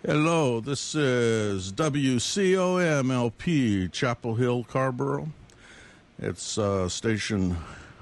Hello, this is WCOMLP, Chapel Hill, Carborough. It's station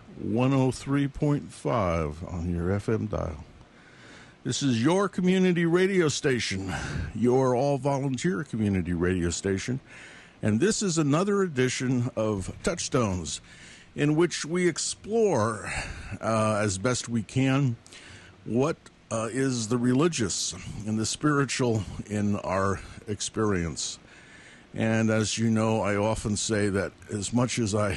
103.5 on your FM dial. This is your community radio station, your all-volunteer community radio station. And this is another edition of Touchstones, in which we explore, as best we can, what is the religious and the spiritual in our experience. And as you know, I often say that as much as I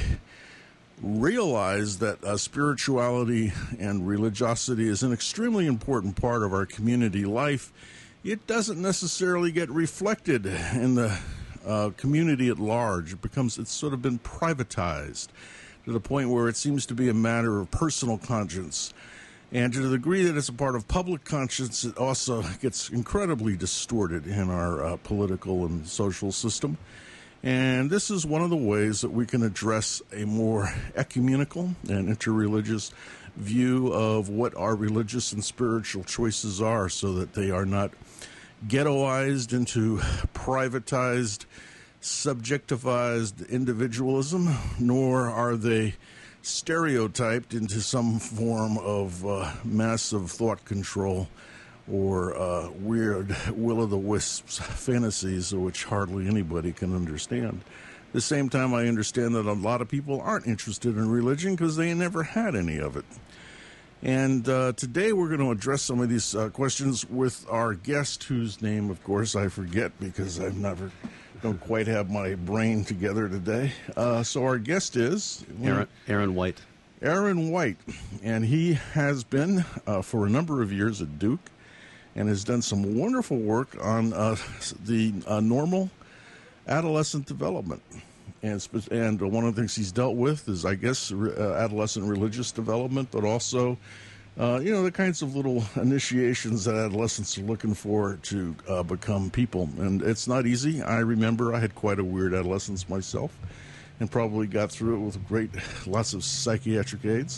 realize that spirituality and religiosity is an extremely important part of our community life, it doesn't necessarily get reflected in the community at large. It's sort of been privatized to the point where it seems to be a matter of personal conscience. And to the degree that it's a part of public conscience, it also gets incredibly distorted in our political and social system. And this is one of the ways that we can address a more ecumenical and interreligious view of what our religious and spiritual choices are, so that they are not ghettoized into privatized, subjectivized individualism, nor are they stereotyped into some form of massive thought control or weird will-o'-the-wisps fantasies which hardly anybody can understand. At the same time, I understand that a lot of people aren't interested in religion because they never had any of it. And today we're going to address some of these questions with our guest, whose name, of course, I forget because don't quite have my brain together today. So our guest is Aaron White. Aaron White, and he has been for a number of years at Duke and has done some wonderful work on the normal adolescent development. And one of the things he's dealt with is, I guess, adolescent religious development, but also the kinds of little initiations that adolescents are looking for to become people. And it's not easy. I remember I had quite a weird adolescence myself and probably got through it with lots of psychiatric aids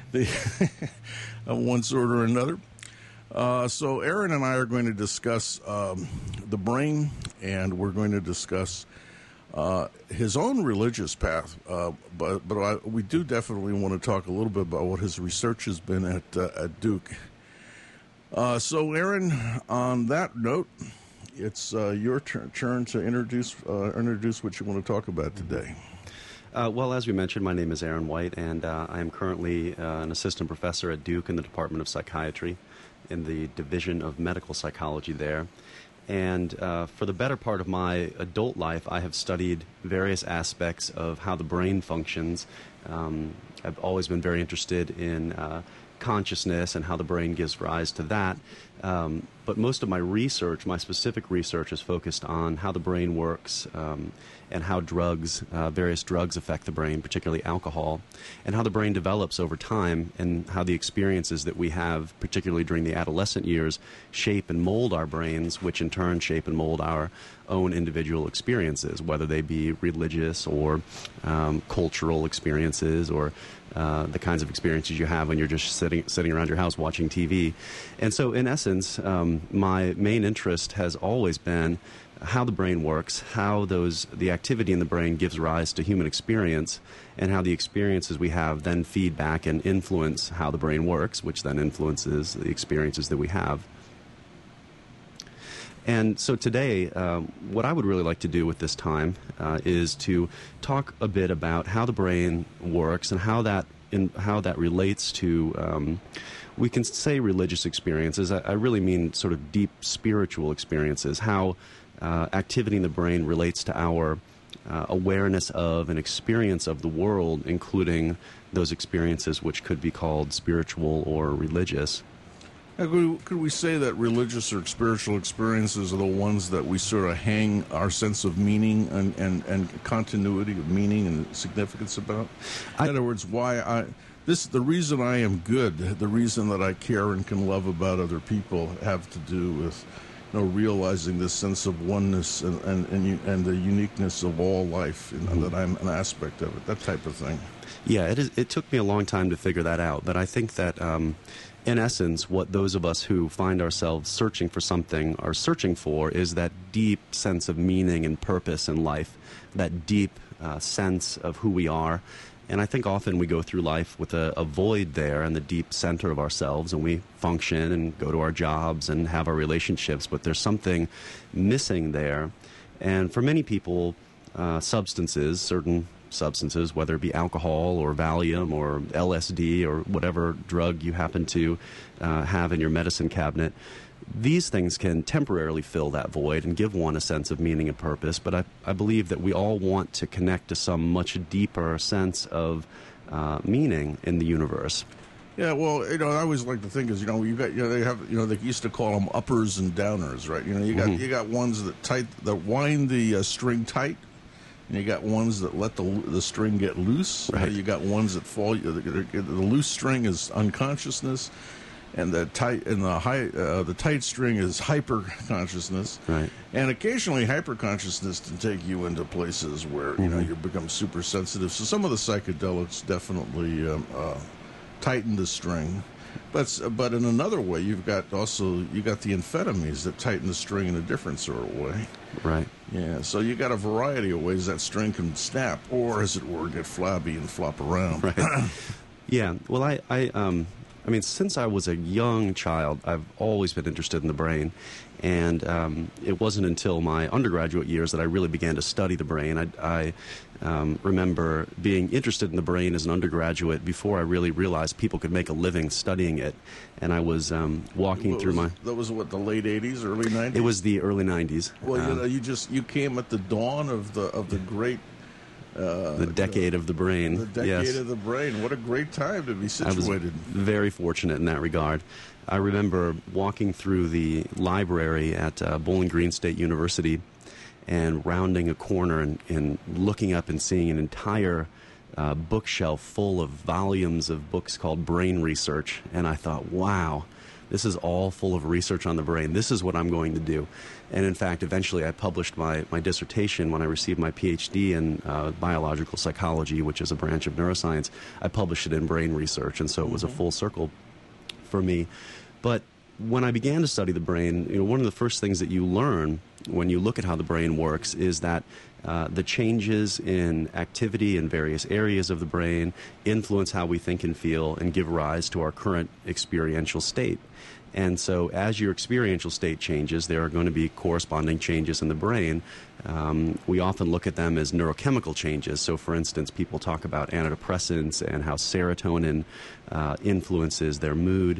of one sort or another. So Aaron and I are going to discuss the brain, and we're going to discuss his own religious path, but we do definitely want to talk a little bit about what his research has been at Duke. So, Aaron, on that note, it's your turn to introduce what you want to talk about today. Well, as we mentioned, my name is Aaron White, and I am currently an assistant professor at Duke in the Department of Psychiatry in the Division of Medical Psychology there. And for the better part of my adult life, I have studied various aspects of how the brain functions. I've always been very interested in consciousness and how the brain gives rise to that. But most of my research, my specific research, is focused on how the brain works and how various drugs affect the brain, particularly alcohol, and how the brain develops over time, and how the experiences that we have, particularly during the adolescent years, shape and mold our brains, which in turn shape and mold our own individual experiences, whether they be religious or cultural experiences, or the kinds of experiences you have when you're just sitting around your house watching TV. And so, in essence, my main interest has always been how the brain works, how the activity in the brain gives rise to human experience, and how the experiences we have then feed back and influence how the brain works, which then influences the experiences that we have. And so today, what I would really like to do with this time is to talk a bit about how the brain works and how that relates to, we can say, religious experiences. I really mean sort of deep spiritual experiences, how activity in the brain relates to our awareness of and experience of the world, including those experiences which could be called spiritual or religious. Could we say that religious or spiritual experiences are the ones that we sort of hang our sense of meaning and continuity of meaning and significance about? In other words, the reason I am good, the reason that I care and can love about other people have to do with, realizing this sense of oneness and the uniqueness of all life, that I'm an aspect of it, that type of thing. Yeah, it took me a long time to figure that out, but I think that in essence, what those of us who find ourselves searching for something are searching for is that deep sense of meaning and purpose in life, that deep sense of who we are. And I think often we go through life with a void there in the deep center of ourselves, and we function and go to our jobs and have our relationships, but there's something missing there. And for many people, certain substances, whether it be alcohol or Valium or LSD or whatever drug you happen to have in your medicine cabinet, these things can temporarily fill that void and give one a sense of meaning and purpose. But I believe that we all want to connect to some much deeper sense of meaning in the universe. Yeah, well, I always like to think is, you got, they have, they used to call them uppers and downers, right? You got ones that wind the string tight. And you got ones that let the string get loose. Right. You got ones that fall. The loose string is unconsciousness, and the tight string is hyper consciousness. Right. And occasionally, hyper consciousness can take you into places where you become super sensitive. So some of the psychedelics definitely tighten the string. But in another way, you got the amphetamines that tighten the string in a different sort of way. Right. Yeah, so you got a variety of ways that string can snap, or as it were, get flabby and flop around. Right. Yeah. Well, I mean, since I was a young child, I've always been interested in the brain. And it wasn't until my undergraduate years that I really began to study the brain. I remember being interested in the brain as an undergraduate before I really realized people could make a living studying it. And I was walking through my... That was what, the late 80s, early 90s? It was the early 90s. Well, you came at the dawn of the great... the decade of the brain. The decade of the brain. What a great time to be situated. I was very fortunate in that regard. I remember walking through the library at Bowling Green State University and rounding a corner and looking up and seeing an entire bookshelf full of volumes of books called Brain Research. And I thought, wow, this is all full of research on the brain. This is what I'm going to do. And in fact, eventually I published my dissertation when I received my PhD in biological psychology, which is a branch of neuroscience. I published it in Brain Research, and so it was a full circle for me. But when I began to study the brain, one of the first things that you learn when you look at how the brain works is that the changes in activity in various areas of the brain influence how we think and feel and give rise to our current experiential state. And so as your experiential state changes, there are going to be corresponding changes in the brain. We often look at them as neurochemical changes. So, for instance, people talk about antidepressants and how serotonin influences their mood.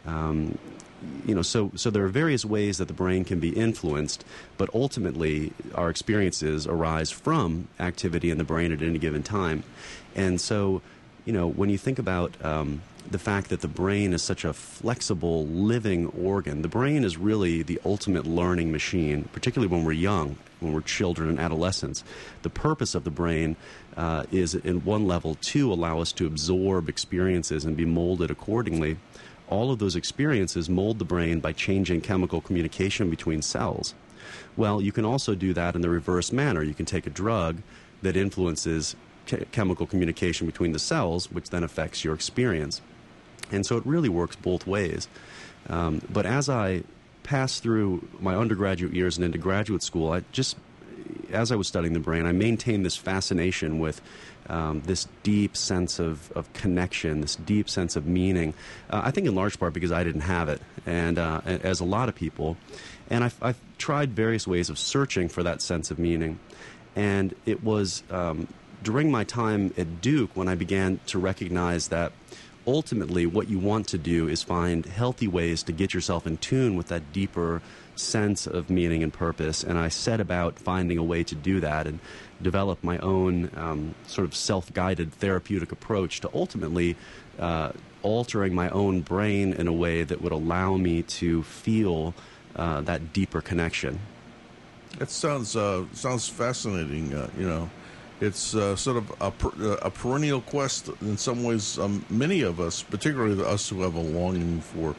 So there are various ways that the brain can be influenced, but ultimately our experiences arise from activity in the brain at any given time. And so, when you think about the fact that the brain is such a flexible, living organ, the brain is really the ultimate learning machine, particularly when we're young, when we're children and adolescents. The purpose of the brain is, in one level, to allow us to absorb experiences and be molded accordingly. All of those experiences mold the brain by changing chemical communication between cells. Well, you can also do that in the reverse manner. You can take a drug that influences chemical communication between the cells, which then affects your experience. And so it really works both ways. But as I passed through my undergraduate years and into graduate school, as I was studying the brain, I maintained this fascination with this deep sense of connection, this deep sense of meaning. I think in large part because I didn't have it, and as a lot of people. And I've tried various ways of searching for that sense of meaning. And it was during my time at Duke when I began to recognize that ultimately what you want to do is find healthy ways to get yourself in tune with that deeper sense of meaning and purpose. And I set about finding a way to do that and develop my own sort of self-guided therapeutic approach to ultimately altering my own brain in a way that would allow me to feel that deeper connection. It sounds fascinating. It's sort of a perennial quest in some ways. Many of us, particularly us who have a longing for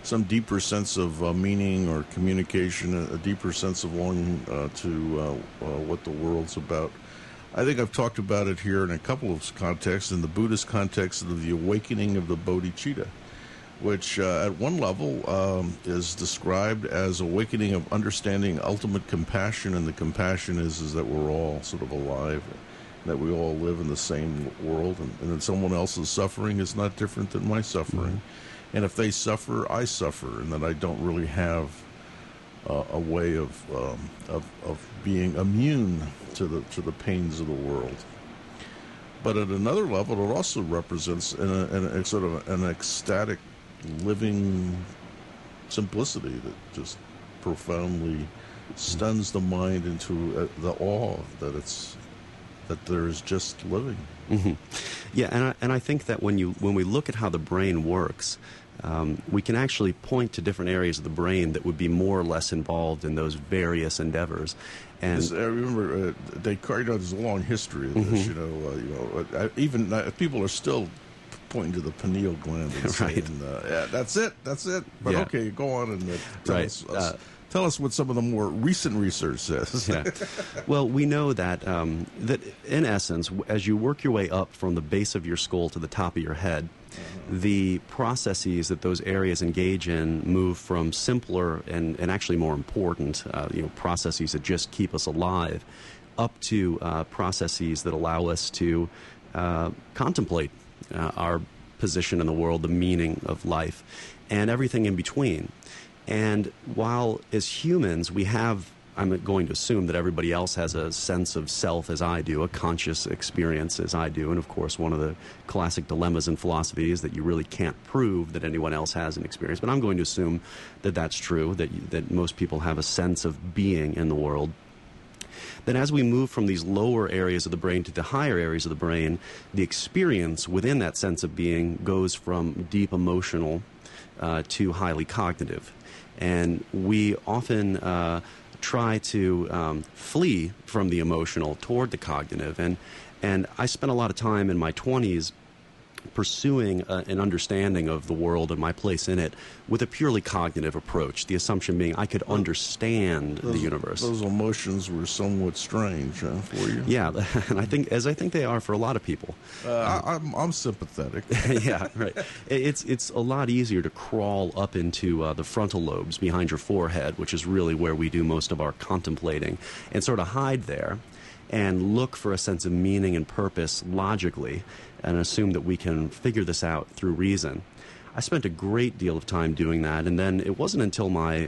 some deeper sense of meaning or communication, a deeper sense of longing to what the world's about. I think I've talked about it here in a couple of contexts. In the Buddhist context of the awakening of the bodhicitta, which at one level is described as awakening of understanding ultimate compassion, and the compassion is that we're all sort of alive, that we all live in the same world, and that someone else's suffering is not different than my suffering. Mm-hmm. And if they suffer, I suffer, and that I don't really have a way of being immune to the pains of the world. But at another level, it also represents a sort of an ecstatic, living simplicity that just profoundly stuns the mind into the awe that there is just living. Mm-hmm. Yeah, and I think that when we look at how the brain works, we can actually point to different areas of the brain that would be more or less involved in those various endeavors. And I remember Descartes. There's a long history of this. Mm-hmm. Even people are still pointing to the pineal gland and saying, "Yeah, that's it." But yeah. Okay, go on and tell us what some of the more recent research says. Yeah. Well, we know that that in essence, as you work your way up from the base of your skull to the top of your head, the processes that those areas engage in move from simpler and actually more important, processes that just keep us alive, up to processes that allow us to contemplate our position in the world, the meaning of life, and everything in between. And while as humans we have, I'm going to assume that everybody else has a sense of self as I do, a conscious experience as I do, and of course one of the classic dilemmas in philosophy is that you really can't prove that anyone else has an experience, but I'm going to assume that that's true, that most people have a sense of being in the world. Then as we move from these lower areas of the brain to the higher areas of the brain, the experience within that sense of being goes from deep emotional to highly cognitive. And we often try to flee from the emotional toward the cognitive. And I spent a lot of time in my 20s pursuing an understanding of the world and my place in it with a purely cognitive approach, the assumption being I could understand the universe. Those emotions were somewhat strange for you. Yeah, and I think they are for a lot of people. I'm sympathetic. Yeah, right. It's a lot easier to crawl up into the frontal lobes behind your forehead, which is really where we do most of our contemplating, and sort of hide there and look for a sense of meaning and purpose logically and assume that we can figure this out through reason. I spent a great deal of time doing that, and then it wasn't until my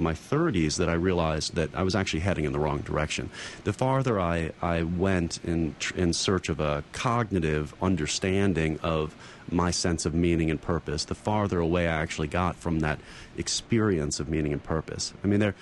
30s that I realized that I was actually heading in the wrong direction. The farther I went in search of a cognitive understanding of my sense of meaning and purpose, the farther away I actually got from that experience of meaning and purpose. I mean,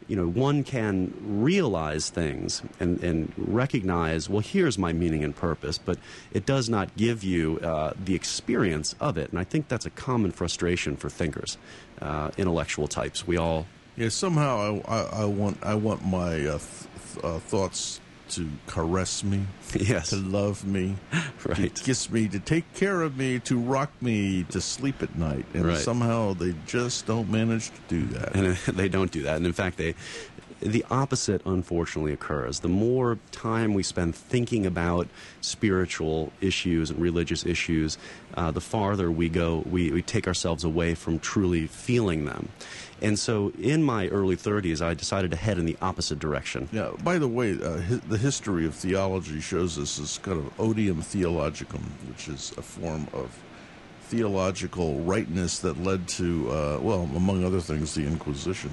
one can realize things and recognize, well, here's my meaning and purpose, but it does not give you the experience of it. And I think that's a common frustration for thinkers, intellectual types. We all... Yeah, somehow I want my thoughts to caress me, yes, to love me, right, to kiss me, to take care of me, to rock me, to sleep at night. And right. Somehow they just don't manage to do that. And they don't do that. And in fact, the opposite, unfortunately, occurs. The more time we spend thinking about spiritual issues and religious issues, the farther we go, we take ourselves away from truly feeling them. And so in my early 30s, I decided to head in the opposite direction. Yeah, by the way, the history of theology shows us this kind of odium theologicum, which is a form of theological rightness that led to, among other things, the Inquisition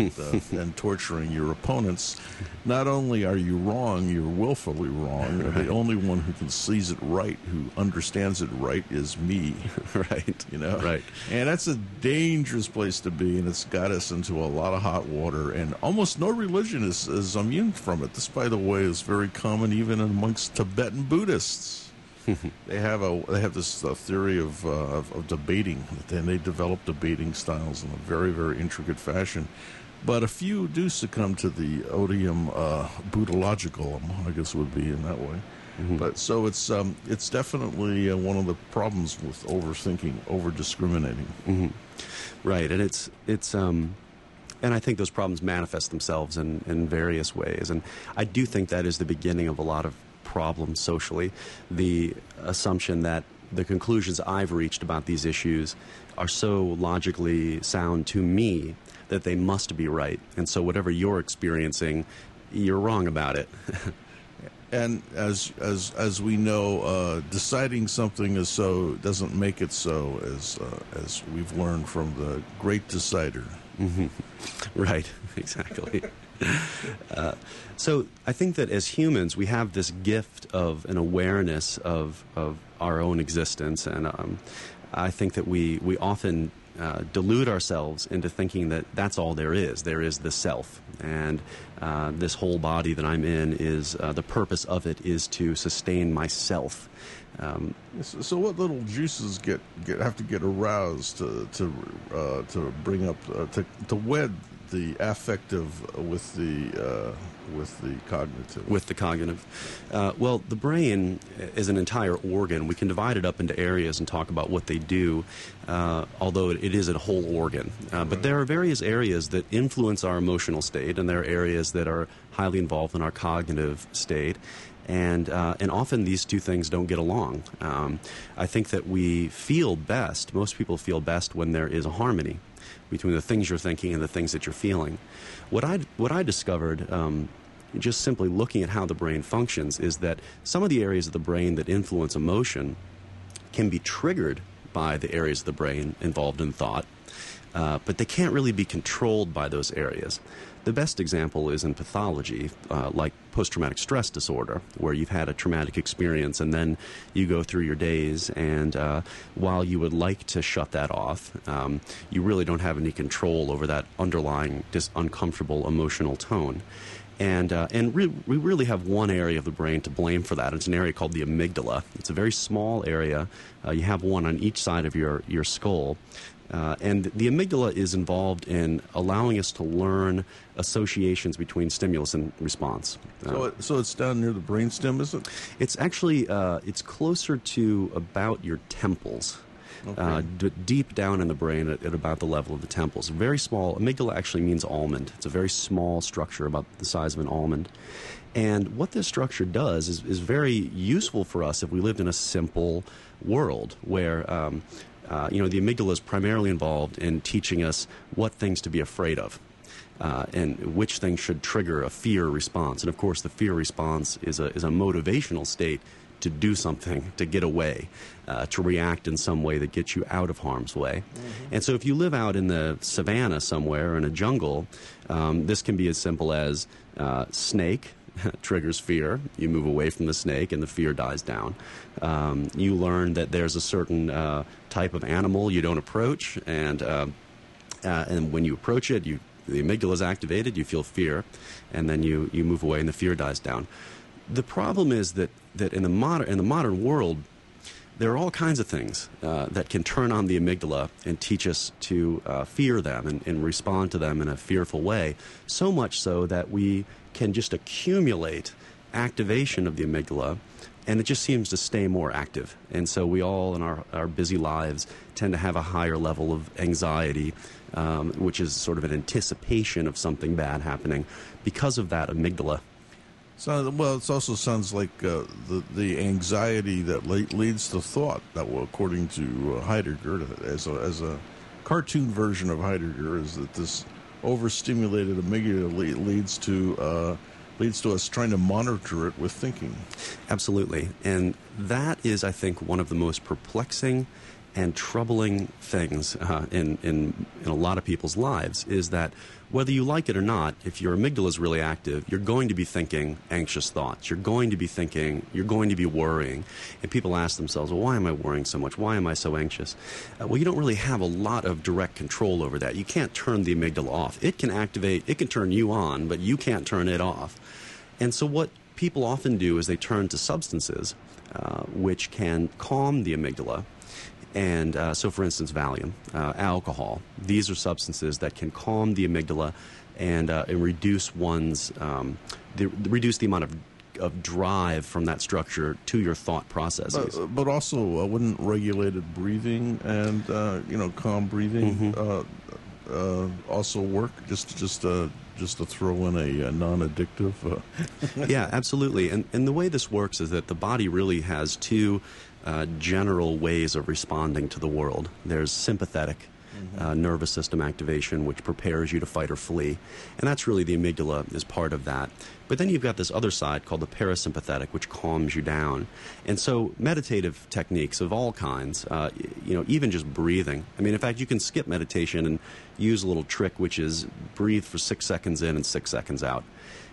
and torturing your opponents. Not only are you wrong, you're willfully wrong. Right. The only one who can sees it right, who understands it right, is me. Right. Right. And that's a dangerous place to be, and it's got us into a lot of hot water, and almost no religion is immune from it. This, by the way, is very common even amongst Tibetan Buddhists. They have this theory of debating, and they develop debating styles in a very, very intricate fashion. But a few do succumb to the odium Buddhological, I guess would be in that way. But so it's definitely one of the problems with overthinking, over discriminating. Right, and it's and I think those problems manifest themselves in various ways, and I do think that is the beginning of a lot of problems socially. The assumption that the conclusions I've reached about these issues are so logically sound to me that they must be right, and so whatever you're experiencing, you're wrong about it. And as we know, deciding something is so doesn't make it so, as we've learned from the great decider. Right, exactly. So I think that as humans, we have this gift of an awareness of our own existence, and I think that we often delude ourselves into thinking that that's all there is. There is the self, and this whole body that I'm in is the purpose of it is to sustain myself. So what little juices have to get aroused to bring up to wed the affective with the cognitive? With the cognitive. Well, the brain is an entire organ. We can divide it up into areas and talk about what they do, although it is a whole organ. But there are various areas that influence our emotional state, and there are areas that are highly involved in our cognitive state. And often these two things don't get along. I think that we feel best, most people feel best when there is a harmony between the things you're thinking and the things that you're feeling. What I discovered, just simply looking at how the brain functions, is that some of the areas of the brain that influence emotion can be triggered by the areas of the brain involved in thought, but they can't really be controlled by those areas. The best example is in pathology, like post-traumatic stress disorder, where you've had a traumatic experience and then you go through your days, and while you would like to shut that off, you really don't have any control over that underlying uncomfortable emotional tone. And we really have one area of the brain to blame for that. It's an area called the amygdala. It's a very small area. You have one on each side of your skull. And the amygdala is involved in allowing us to learn associations between stimulus and response. So it's down near the brainstem, is it? It's actually it's closer to about your temples. Okay. Deep down in the brain at about the level of the temples. Very small. Amygdala actually means almond. It's a very small structure, about the size of an almond. And what this structure does is very useful for us if we lived in a simple world where the amygdala is primarily involved in teaching us what things to be afraid of, and which things should trigger a fear response. And of course, the fear response is a motivational state to do something, to get away, to react in some way that gets you out of harm's way. And so if you live out in the savannah somewhere, in a jungle, this can be as simple as snake triggers fear. You move away from the snake and the fear dies down. You learn that there's a certain type of animal you don't approach, and when you approach it, the amygdala is activated, you feel fear, and then you move away and the fear dies down. The problem is that in the modern world, there are all kinds of things that can turn on the amygdala and teach us to fear them and respond to them in a fearful way, so much so that we can just accumulate activation of the amygdala, and it just seems to stay more active. And so we all in our busy lives tend to have a higher level of anxiety, which is sort of an anticipation of something bad happening because of that amygdala. So, well, it also sounds like the anxiety that leads to thought. That, according to Heidegger, as a cartoon version of Heidegger, is that this overstimulated amygdala leads to us trying to monitor it with thinking. Absolutely, and that is, I think, one of the most perplexing and troubling things in a lot of people's lives, is that whether you like it or not, if your amygdala is really active, you're going to be thinking anxious thoughts. You're going to be worrying. And people ask themselves, well, why am I worrying so much? Why am I so anxious? Well, you don't really have a lot of direct control over that. You can't turn the amygdala off. It can turn you on, but you can't turn it off. And so what people often do is they turn to substances which can calm the amygdala. And so, for instance, Valium, alcohol. These are substances that can calm the amygdala and reduce reduce the amount of of drive from that structure to your thought processes. But also, wouldn't regulated breathing and calm breathing also work? Just to throw in a non-addictive. Yeah, absolutely. And the way this works is that the body really has two general ways of responding to the world. There's sympathetic nervous system activation, which prepares you to fight or flee. And that's really the amygdala is part of that. But then you've got this other side called the parasympathetic, which calms you down. And so meditative techniques of all kinds, even just breathing. I mean, in fact, you can skip meditation and use a little trick, which is breathe for 6 seconds in and 6 seconds out.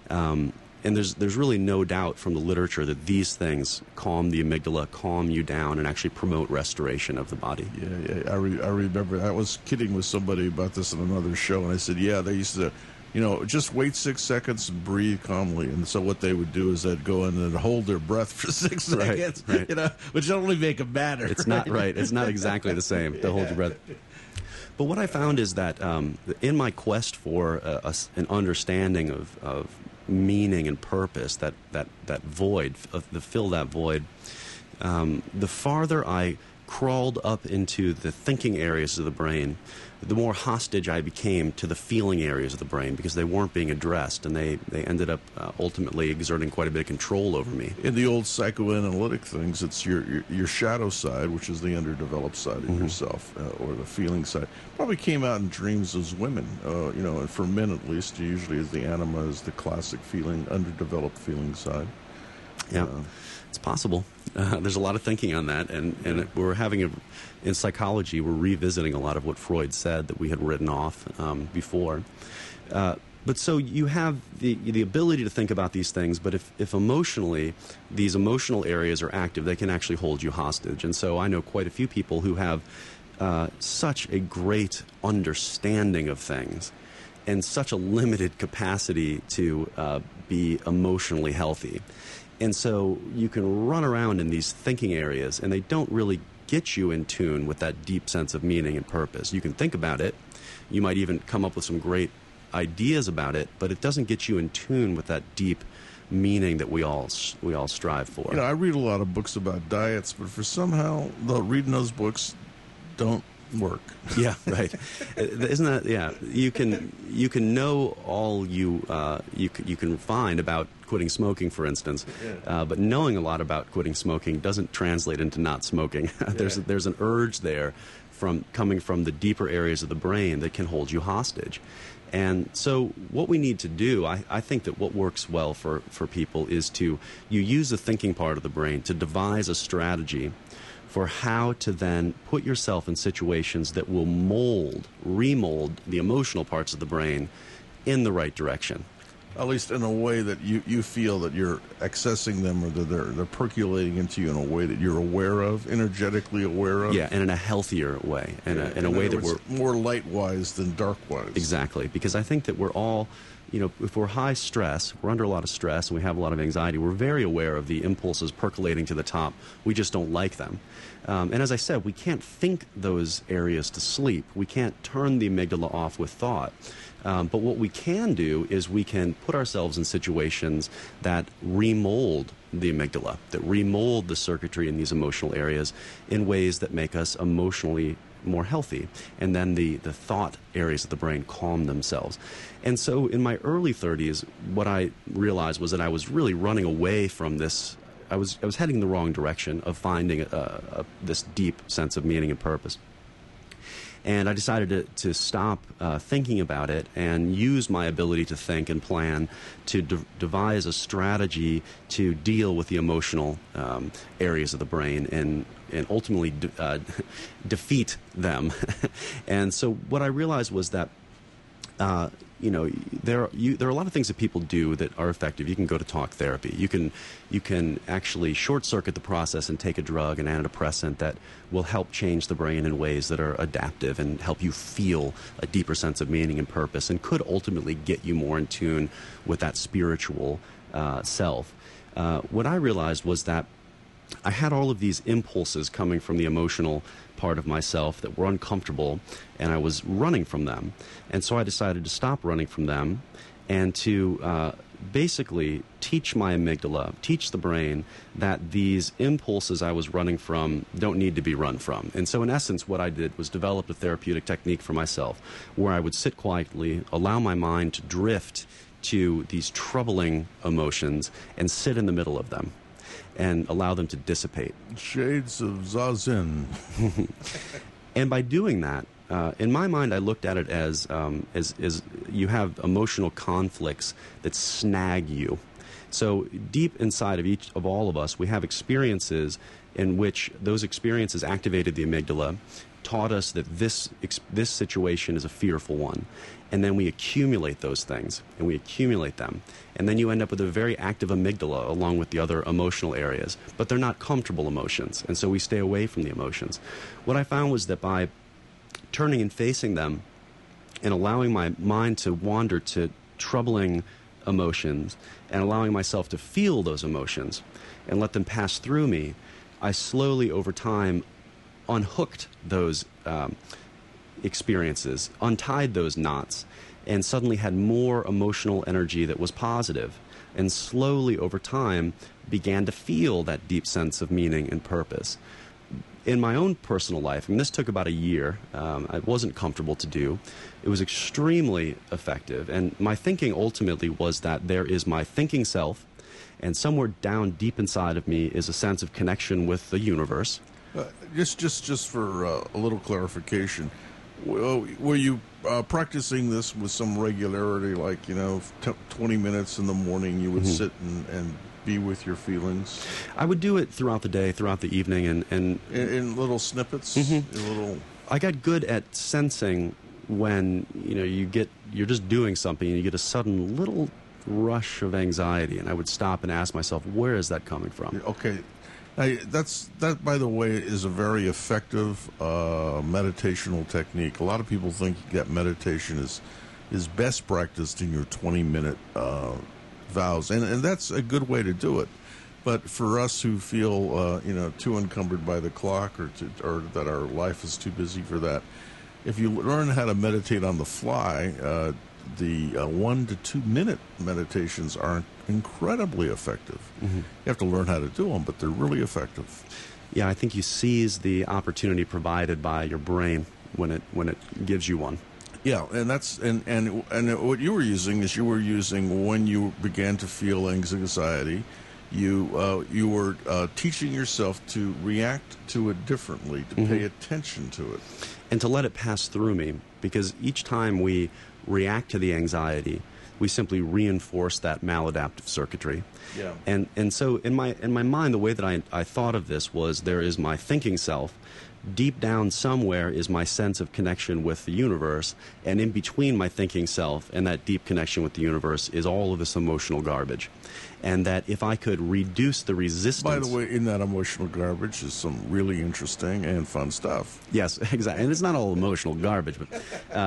And there's really no doubt from the literature that these things calm the amygdala, calm you down, and actually promote restoration of the body. Yeah. I remember I was kidding with somebody about this in another show, and I said, yeah, they used to, just wait 6 seconds and breathe calmly. And so what they would do is they'd go in and hold their breath for 6 seconds, right. Which would only make it better. It's not right. It's not exactly the same to hold your breath. But what I found is that in my quest for an understanding of meaning and purpose, that void, to fill that void, the farther I crawled up into the thinking areas of the brain, the more hostage I became to the feeling areas of the brain because they weren't being addressed, and they ended up ultimately exerting quite a bit of control over me. In the old psychoanalytic things, it's your shadow side, which is the underdeveloped side of yourself, or the feeling side. Probably came out in dreams as women, and for men at least, usually as the anima is the classic feeling, underdeveloped feeling side. Yeah, it's possible. There's a lot of thinking on that, and we're having in psychology, we're revisiting a lot of what Freud said that we had written off before. But so you have the ability to think about these things, but if emotionally, these emotional areas are active, they can actually hold you hostage. And so I know quite a few people who have such a great understanding of things and such a limited capacity to be emotionally healthy. And so you can run around in these thinking areas, and they don't really get you in tune with that deep sense of meaning and purpose. You can think about it. You might even come up with some great ideas about it, but it doesn't get you in tune with that deep meaning that we all strive for. I read a lot of books about diets, but for somehow reading those books don't work. Yeah, right. Isn't that? Yeah, you can know all you can find about quitting smoking, for instance, but knowing a lot about quitting smoking doesn't translate into not smoking. There's an urge there coming from the deeper areas of the brain that can hold you hostage. And so what we need to do, I think that what works well for people is you use the thinking part of the brain to devise a strategy for how to then put yourself in situations that will remold the emotional parts of the brain in the right direction. At least in a way that you feel that you're accessing them, or that they're percolating into you in a way that you're aware of, energetically aware of. Yeah, and in a healthier way, in a way that we're more light-wise than dark-wise. Exactly, because I think that we're all, if we're high stress, we're under a lot of stress, and we have a lot of anxiety, we're very aware of the impulses percolating to the top. We just don't like them. And as I said, we can't think those areas to sleep. We can't turn the amygdala off with thought. But what we can do is we can put ourselves in situations that remold the amygdala, that remold the circuitry in these emotional areas in ways that make us emotionally more healthy. And then the thought areas of the brain calm themselves. And so in my early 30s, what I realized was that I was really running away from this. I was heading the wrong direction of finding this deep sense of meaning and purpose. And I decided to stop thinking about it and use my ability to think and plan to devise a strategy to deal with the emotional areas of the brain and ultimately defeat them. And so what I realized was that there are a lot of things that people do that are effective. You can go to talk therapy. You can actually short circuit the process and take a drug, an antidepressant that will help change the brain in ways that are adaptive and help you feel a deeper sense of meaning and purpose, and could ultimately get you more in tune with that spiritual self. What I realized was that I had all of these impulses coming from the emotional part of myself that were uncomfortable, and I was running from them. And so I decided to stop running from them and to basically teach my amygdala, teach the brain that these impulses I was running from don't need to be run from. And so in essence, what I did was develop a therapeutic technique for myself where I would sit quietly, allow my mind to drift to these troubling emotions and sit in the middle of them and allow them to dissipate. Shades of Zazen. And by doing that, in my mind, I looked at it as you have emotional conflicts that snag you. So deep inside of each of all of us, we have experiences in which those experiences activated the amygdala, taught us that this situation is a fearful one. And then we accumulate those things, and we accumulate them. And then you end up with a very active amygdala along with the other emotional areas. But they're not comfortable emotions, and so we stay away from the emotions. What I found was that by turning and facing them and allowing my mind to wander to troubling emotions and allowing myself to feel those emotions and let them pass through me, I slowly over time unhooked those experiences, untied those knots, and suddenly had more emotional energy that was positive, and slowly over time began to feel that deep sense of meaning and purpose. In my own personal life, this took about a year. It wasn't comfortable to do. It was extremely effective, and my thinking ultimately was that there is my thinking self, and somewhere down deep inside of me is a sense of connection with the universe. Just for a little clarification, were you practicing this with some regularity, like 20 minutes in the morning you would sit and be with your feelings? I would do it throughout the day, throughout the evening, and in little snippets. I got good at sensing when you're just doing something and you get a sudden little rush of anxiety, and I would stop and ask myself, where is that coming from? Okay. That, by the way, is a very effective meditational technique. A lot of people think that meditation is best practiced in your 20-minute vows, and that's a good way to do it. But for us who feel too encumbered by the clock or that our life is too busy for that, if you learn how to meditate on the fly, the 1 to 2 minute meditations are incredibly effective. You have to learn how to do them, but they're really effective. Yeah, I think you seize the opportunity provided by your brain when it gives you one. Yeah, and that's and what you were using when you began to feel anxiety. You were teaching yourself to react to it differently, to pay attention to it, and to let it pass through me. Because each time we react to the anxiety, we simply reinforce that maladaptive circuitry. Yeah. And so in my mind, the way that I thought of this was, there is my thinking self. Deep down somewhere is my sense of connection with the universe, and in between my thinking self and that deep connection with the universe is all of this emotional garbage. And that if I could reduce the resistance... By the way, in that emotional garbage is some really interesting and fun stuff. Yes, exactly. And it's not all emotional garbage, but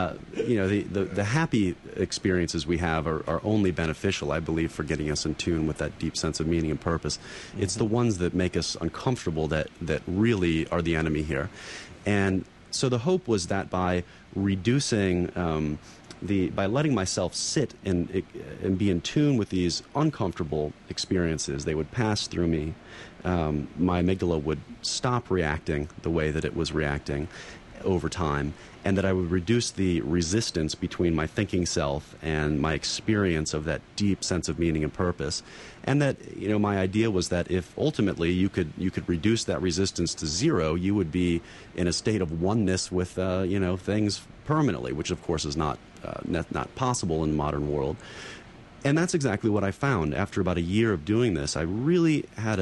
the happy experiences we have are only beneficial, I believe, for getting us in tune with that deep sense of meaning and purpose. It's the ones that make us uncomfortable that really are the enemy here. And so the hope was that by reducing... by letting myself sit and be in tune with these uncomfortable experiences, they would pass through me. My amygdala would stop reacting the way that it was reacting over time, and that I would reduce the resistance between my thinking self and my experience of that deep sense of meaning and purpose. And that, my idea was that if ultimately you could reduce that resistance to zero, you would be in a state of oneness with things permanently, which of course is not possible in the modern world. And that's exactly what I found. After about a year of doing this, I really had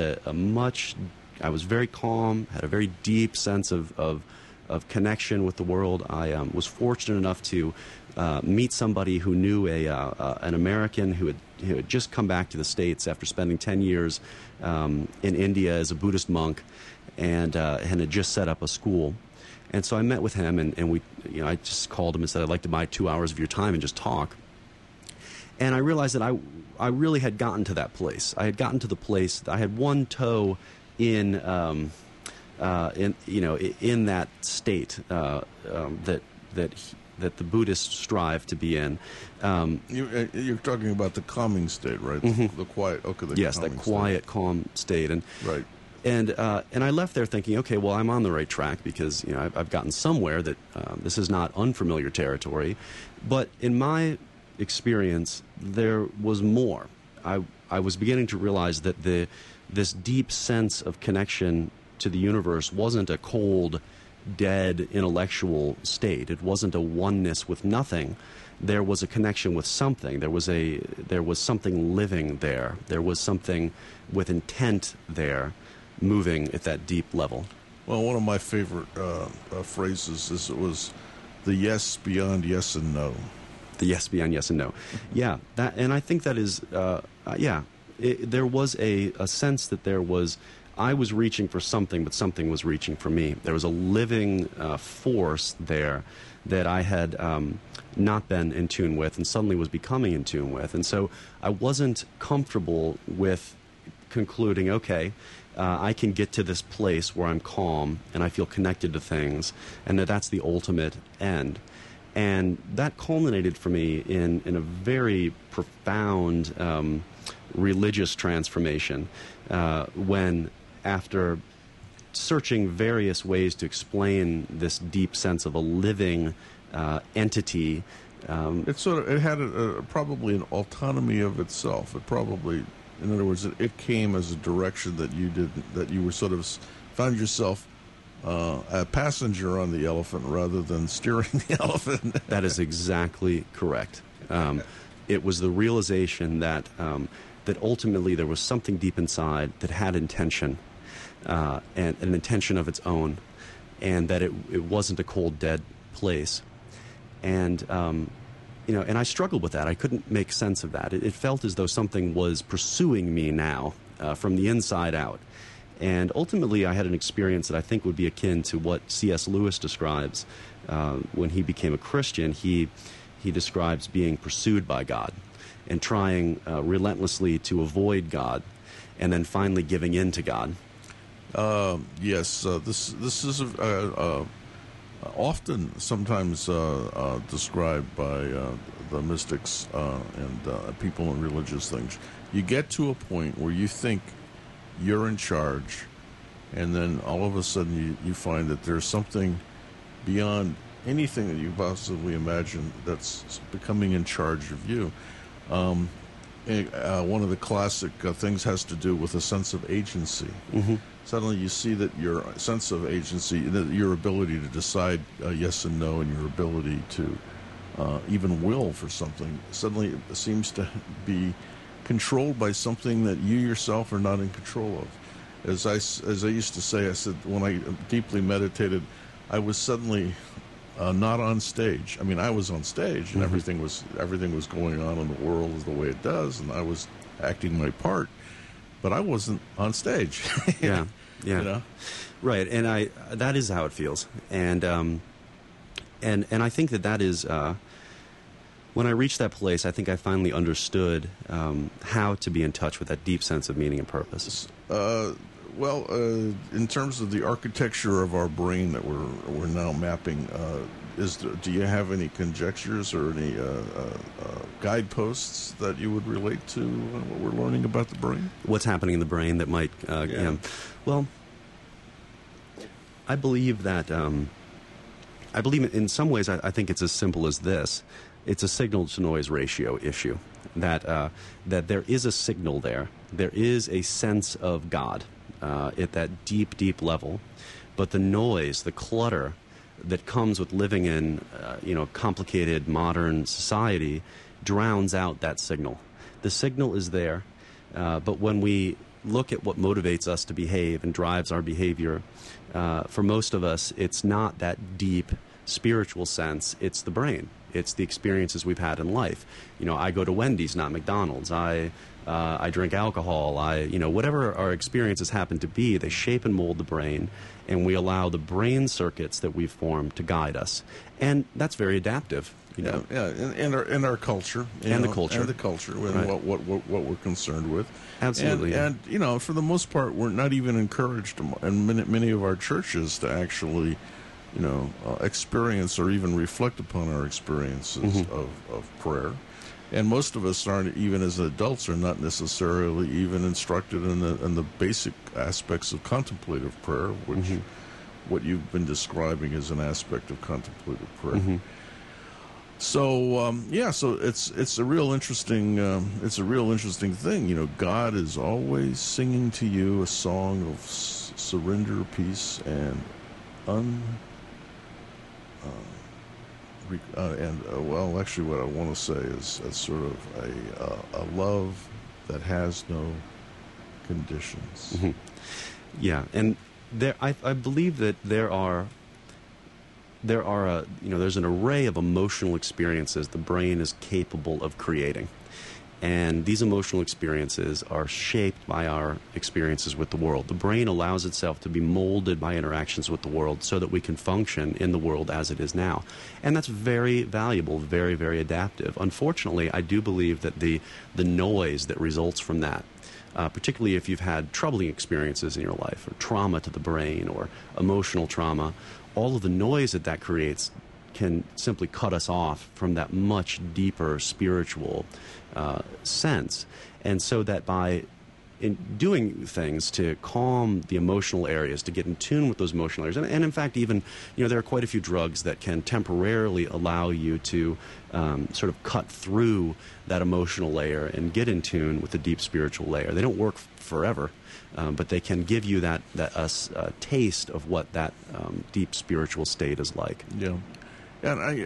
I was very calm, had a very deep sense of connection with the world. I was fortunate enough to meet somebody who knew an American who had just come back to the States after spending 10 years in India as a Buddhist monk, and had just set up a school. And so I met with him, and we, I just called him and said, I'd like to buy 2 hours of your time and just talk. And I realized that I really had gotten to that place. I had gotten to the place that I had one toe in that state that that the Buddhists strive to be in. You're talking about the calming state, right? Mm-hmm. The quiet. Okay, yes, that quiet, calm state, and right. And I left there thinking, okay, well, I'm on the right track because I've gotten somewhere that this is not unfamiliar territory. But in my experience, there was more. I was beginning to realize that this deep sense of connection to the universe wasn't a cold, dead intellectual state. It wasn't a oneness with nothing. There was a connection with something. There was something living there. There was something with intent there, moving at that deep level. Well, one of my favorite phrases is it was the yes beyond yes and no. The yes beyond yes and no. Yeah, and I think that is, there was a sense that I was reaching for something, but something was reaching for me. There was a living force there that I had not been in tune with and suddenly was becoming in tune with. And so I wasn't comfortable with concluding, okay, I can get to this place where I'm calm and I feel connected to things, and that's the ultimate end. And that culminated for me in a very profound religious transformation when, after searching various ways to explain this deep sense of a living entity, it had probably an autonomy of itself. It probably, in other words, it came as a direction that you were sort of found yourself a passenger on the elephant rather than steering the elephant. That is exactly correct. It was the realization that ultimately there was something deep inside that had intention, and an intention of its own, and that it wasn't a cold, dead place. And and I struggled with that. I couldn't make sense of that. It felt as though something was pursuing me now from the inside out. And ultimately, I had an experience that I think would be akin to what C.S. Lewis describes when he became a Christian. He describes being pursued by God and trying relentlessly to avoid God, and then finally giving in to God. Yes, this is often sometimes described by the mystics and people in religious things. You get to a point where you think you're in charge, and then all of a sudden you find that there's something beyond anything that you possibly imagine that's becoming in charge of you. One of the classic things has to do with a sense of agency. Mm-hmm. Suddenly you see that your sense of agency, your ability to decide yes and no, and your ability to even will for something, suddenly seems to be controlled by something that you yourself are not in control of. As I used to say, I said, when I deeply meditated, I was suddenly not on stage. I mean, I was on stage, and everything was going on in the world the way it does, and I was acting my part, but I wasn't on stage. Yeah. You know? Right, and that is how it feels, and I think that is. When I reached that place, I think I finally understood how to be in touch with that deep sense of meaning and purpose. In terms of the architecture of our brain that we're now mapping, do you have any conjectures or any guideposts that you would relate to what we're learning about the brain? What's happening in the brain that might... Well, I believe that... I believe in some ways I think it's as simple as this. It's a signal-to-noise ratio issue, that there is a signal there. There is a sense of God at that deep, deep level. But the noise, the clutter that comes with living in complicated modern society drowns out that signal. The signal is there, but when we look at what motivates us to behave and drives our behavior, for most of us, it's not that deep spiritual sense. It's the brain. It's the experiences we've had in life. I go to Wendy's, not McDonald's. I drink alcohol. Whatever our experiences happen to be, they shape and mold the brain, and we allow the brain circuits that we've formed to guide us. And that's very adaptive. In our culture, and the culture, and right. what we're concerned with. Absolutely. And for the most part, we're not even encouraged in many of our churches to actually experience or even reflect upon our experiences of prayer. And most of us aren't, even as adults, are not necessarily even instructed in the basic aspects of contemplative prayer, which what you've been describing is an aspect of contemplative prayer. So so it's a real interesting thing. God is always singing to you a song of surrender, peace, and actually, what I want to say is sort of a love that has no conditions. Yeah, and I believe that there's an array of emotional experiences the brain is capable of creating. And these emotional experiences are shaped by our experiences with the world. The brain allows itself to be molded by interactions with the world so that we can function in the world as it is now. And that's very valuable, very, very adaptive. Unfortunately, I do believe that the noise that results from that, particularly if you've had troubling experiences in your life, or trauma to the brain, or emotional trauma, all of the noise that creates can simply cut us off from that much deeper spiritual sense. And so that by doing things to calm the emotional areas, to get in tune with those emotional areas, and in fact, even, there are quite a few drugs that can temporarily allow you to sort of cut through that emotional layer and get in tune with the deep spiritual layer. They don't work forever, but they can give you that taste of what that deep spiritual state is like. Yeah. I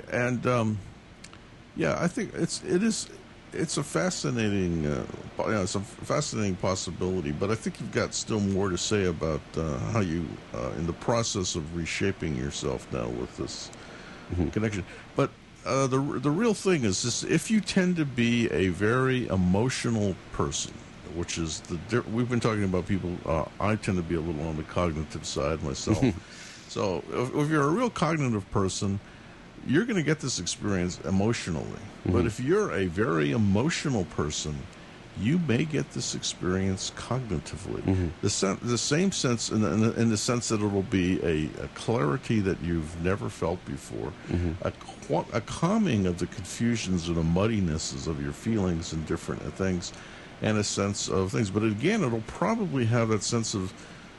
think it's a fascinating it's a fascinating possibility, but I think you've got still more to say about how you in the process of reshaping yourself now with this connection. But the real thing is this: if you tend to be a very emotional person, which is we've been talking about people. I tend to be a little on the cognitive side myself. So if you're a real cognitive person, you're going to get this experience emotionally. But if you're a very emotional person, you may get this experience cognitively. The same sense, in the sense that it'll be a clarity that you've never felt before, a calming of the confusions and the muddinesses of your feelings and different things, and a sense of things. But again, it'll probably have that sense of,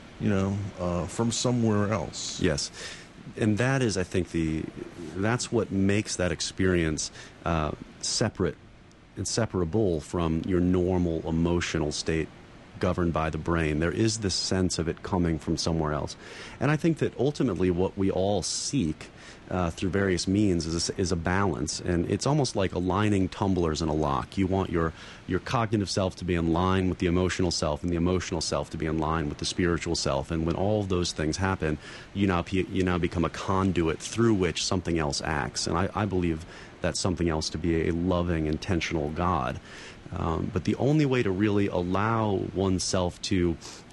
from somewhere else. Yes. And that is, I think, that's what makes that experience separate and separable from your normal emotional state governed by the brain. There is this sense of it coming from somewhere else. And I think that ultimately what we all seek through various means is a balance. And it's almost like aligning tumblers in a lock. You want your cognitive self to be in line with the emotional self, and the emotional self to be in line with the spiritual self. And when all of those things happen, you now become a conduit through which something else acts. And I believe that something else to be a loving, intentional God. But the only way to really allow oneself to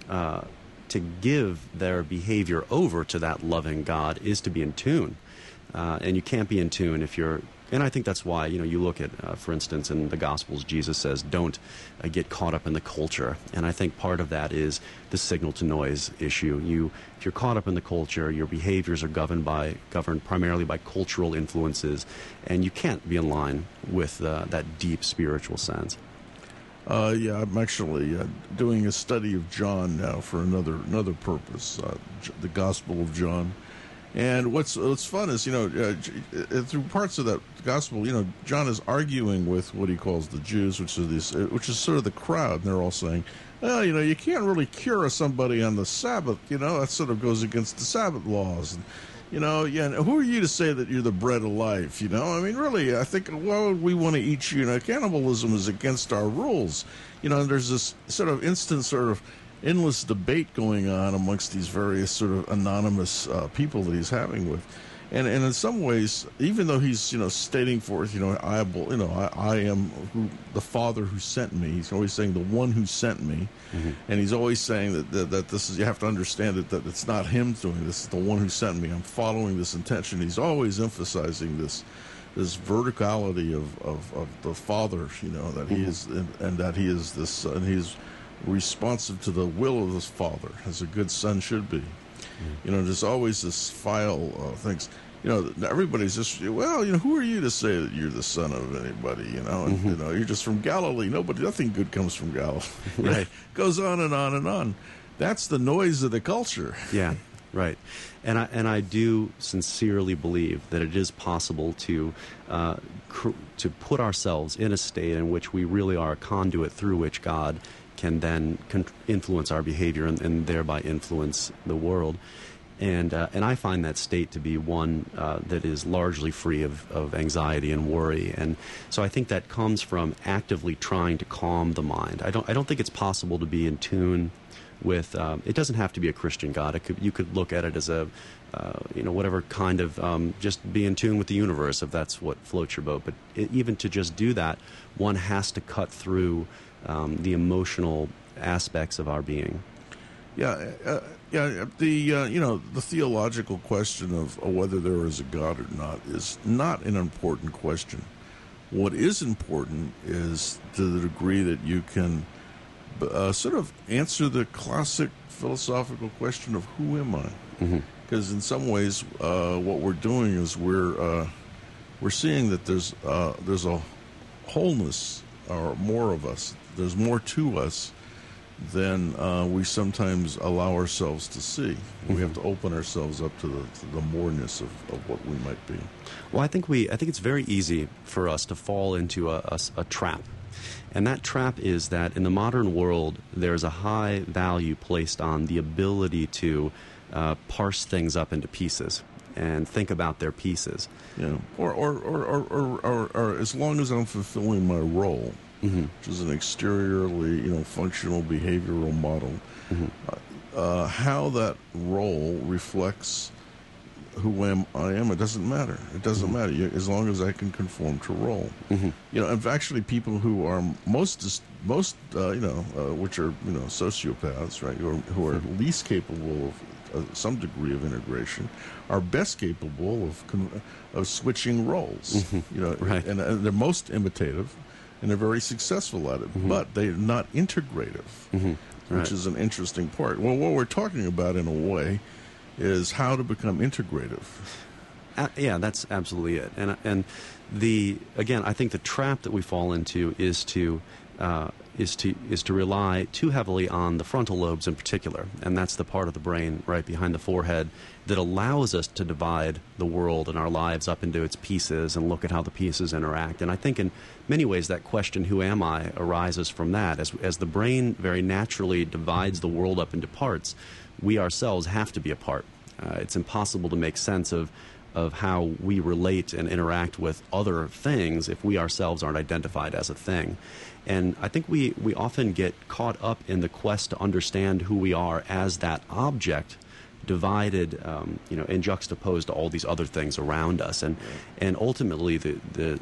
give their behavior over to that loving God is to be in tune. And you can't be in tune if you're... And I think that's why, you look at, for instance, in the Gospels, Jesus says, don't get caught up in the culture. And I think part of that is the signal-to-noise issue. If you're caught up in the culture, your behaviors are governed primarily by cultural influences, and you can't be in line with that deep spiritual sense. I'm actually doing a study of John now for another purpose, the Gospel of John. And what's fun is, through parts of that gospel, John is arguing with what he calls the Jews, which is sort of the crowd, and they're all saying, well, you can't really cure somebody on the Sabbath, that sort of goes against the Sabbath laws. And, and who are you to say that you're the bread of life, I mean, really, I think, well, we want to eat you, cannibalism is against our rules. And there's this sort of endless debate going on amongst these various sort of anonymous people that he's having with, and in some ways, even though he's stating forth I am the Father who sent me, he's always saying the one who sent me, and he's always saying that this is, you have to understand that it's not him doing this, it's the one who sent me. I'm following this intention. He's always emphasizing this verticality of the Father, that he is, and that he is this, and he's responsive to the will of his Father, as a good son should be. You know, there's always this file of things. You know, everybody's just, well, you know, who are you to say that you're the son of anybody, you know? And, you know, you're just from Galilee. Nothing good comes from Galilee. Right. Goes on and on and on. That's the noise of the culture. Yeah, right. And I do sincerely believe that it is possible to put ourselves in a state in which we really are a conduit through which God can then influence our behavior and thereby influence the world. And I find that state to be one that is largely free of anxiety and worry. And so I think that comes from actively trying to calm the mind. I don't think it's possible to be in tune with, it doesn't have to be a Christian God. You could look at it as a, whatever kind of, just be in tune with the universe if that's what floats your boat. But even to just do that, one has to cut through the emotional aspects of our being. Yeah, the theological question of whether there is a God or not is not an important question. What is important is to the degree that you can sort of answer the classic philosophical question of who am I? Because in some ways, what we're doing is we're seeing that there's a wholeness or more of us. There's more to us than we sometimes allow ourselves to see. We have to open ourselves up to the moreness of what we might be. Well, I think it's very easy for us to fall into a trap. And that trap is that in the modern world, there's a high value placed on the ability to parse things up into pieces and think about their pieces. Yeah, or as long as I'm fulfilling my role, which is an exteriorly, functional behavioral model, how that role reflects who I am, it doesn't matter. It doesn't matter as long as I can conform to role. And actually, people who are which are sociopaths, right, who are least capable of some degree of integration, are best capable of switching roles. Right. And they're most imitative, and they're very successful at it, but they're not integrative, which is an interesting part. Well, what we're talking about, in a way, is how to become integrative. Yeah, that's absolutely it. And again, I think the trap that we fall into is to rely too heavily on the frontal lobes in particular, and that's the part of the brain right behind the forehead that allows us to divide the world and our lives up into its pieces and look at how the pieces interact. And I think in many ways that question, who am I, arises from that. As the brain very naturally divides the world up into parts, we ourselves have to be a part. It's impossible to make sense of how we relate and interact with other things if we ourselves aren't identified as a thing. And I think we often get caught up in the quest to understand who we are as that object, divided, and juxtaposed to all these other things around us. And ultimately, the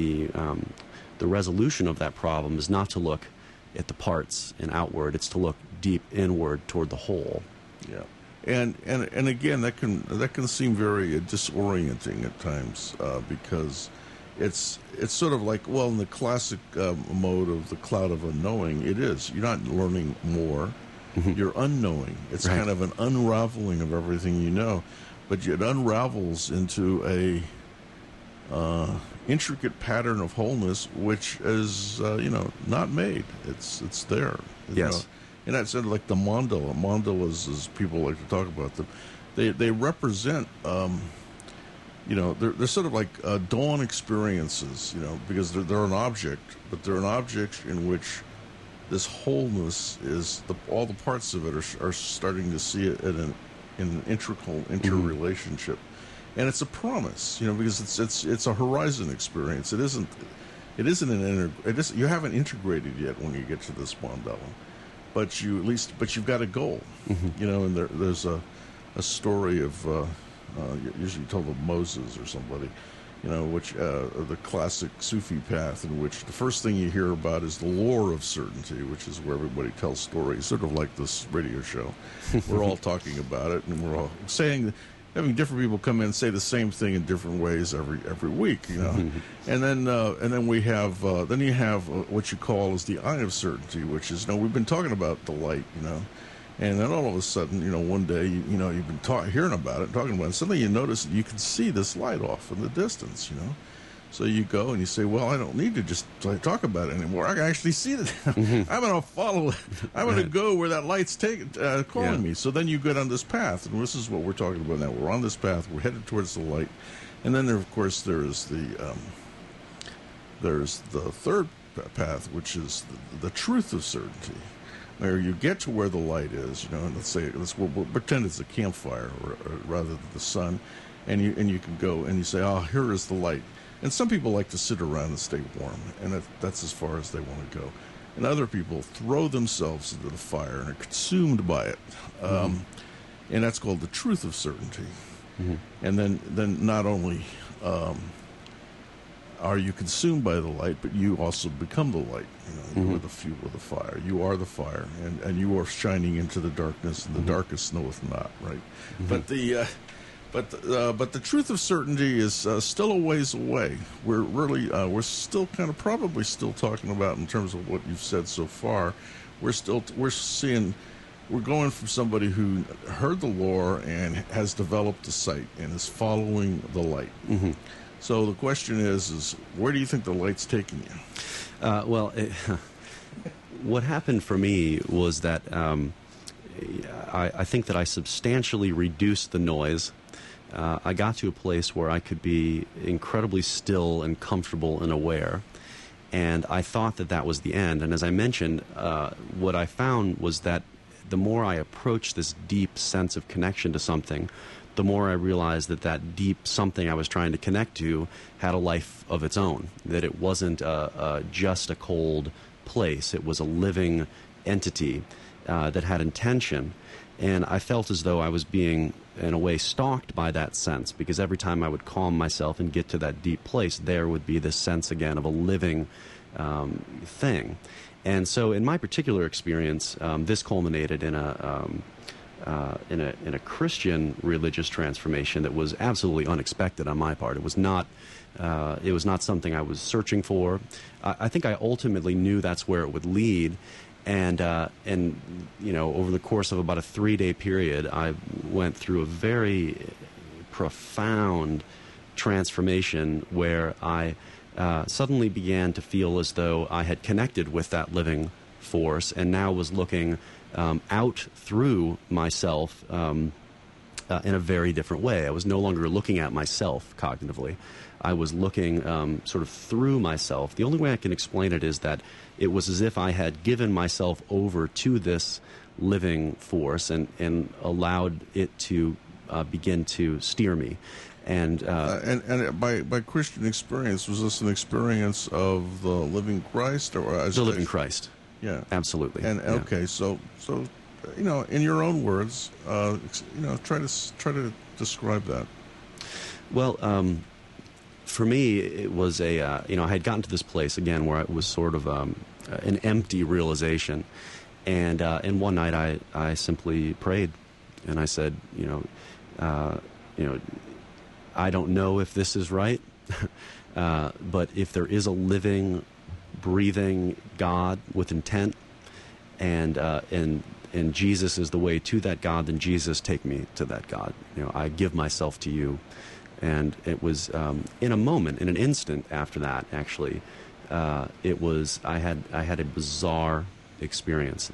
resolution of that problem is not to look at the parts and outward; it's to look deep inward toward the whole. Yeah. And again, that can seem very disorienting at times because it's sort of like, well, in the classic mode of the cloud of unknowing, it is. You're not learning more. You're unknowing. It's kind of an unraveling of everything you know, but it unravels into a intricate pattern of wholeness, which is not made. It's there. Yes. And that's sort of like the mandala. Mandalas, as people like to talk about them, they represent, they're sort of like dawn experiences, because they're an object, but they're an object in which this wholeness is all the parts of it are starting to see it in an integral interrelationship, and it's a promise, because it's a horizon experience. It isn't you haven't integrated yet when you get to this mandala. But you've got a goal, and there's a story of usually told of Moses or somebody, which the classic Sufi path, in which the first thing you hear about is the lore of certainty, which is where everybody tells stories, sort of like this radio show. We're all talking about it, and we're all having different people come in and say the same thing in different ways every week, and then you have what you call is the eye of certainty, which is we've been talking about the light, And then all of a sudden, one day, you've been hearing about it, talking about it. Suddenly you notice you can see this light off in the distance, So you go and you say, well, I don't need to just talk about it anymore. I can actually see it. I'm going to follow it. I'm going to go where that light's calling me. So then you go down this path, and this is what we're talking about now. We're on this path. We're headed towards the light. And then, of course, there's the third path, which is the truth of certainty. Where you get to where the light is, and we'll pretend it's a campfire or rather than the sun, and you can go and you say, oh, here is the light. And some people like to sit around and stay warm, and that's as far as they want to go. And other people throw themselves into the fire and are consumed by it, and that's called the truth of certainty. And then not only are you consumed by the light, but you also become the light. You are the fuel of the fire. You are the fire, and you are shining into the darkness, and the darkest knoweth not. Right, but the truth of certainty is still a ways away. We're still probably still talking about, in terms of what you've said so far. We're going from somebody who heard the lore and has developed a sight and is following the light. So the question is where do you think the light's taking you? What happened for me was that I think that I substantially reduced the noise. I got to a place where I could be incredibly still and comfortable and aware. And I thought that was the end. And as I mentioned, what I found was that the more I approached this deep sense of connection to something, the more I realized that deep something I was trying to connect to had a life of its own, that it wasn't just a cold place. It was a living entity that had intention. And I felt as though I was being, in a way, stalked by that sense, because every time I would calm myself and get to that deep place, there would be this sense again of a living thing. And so in my particular experience, this culminated in a Christian religious transformation that was absolutely unexpected on my part. It was not something I was searching for. I think I ultimately knew that's where it would lead. And over the course of about a 3-day period, I went through a very profound transformation where I suddenly began to feel as though I had connected with that living force and now was looking out through myself in a very different way. I was no longer looking at myself cognitively. I was looking sort of through myself. The only way I can explain it is that it was as if I had given myself over to this living force and allowed it to begin to steer me. And by Christian experience, was this an experience of the living Christ, or the living Christ? Yeah, absolutely. And okay, so in your own words, try to describe that. Well, for me, it was I had gotten to this place again where it was sort of an empty realization, and one night I simply prayed, and I said, I don't know if this is right, but if there is a living, breathing God with intent, and Jesus is the way to that God, then Jesus, take me to that God. I give myself to you. And it was in a moment, in an instant after that, actually, it was I had a bizarre experience.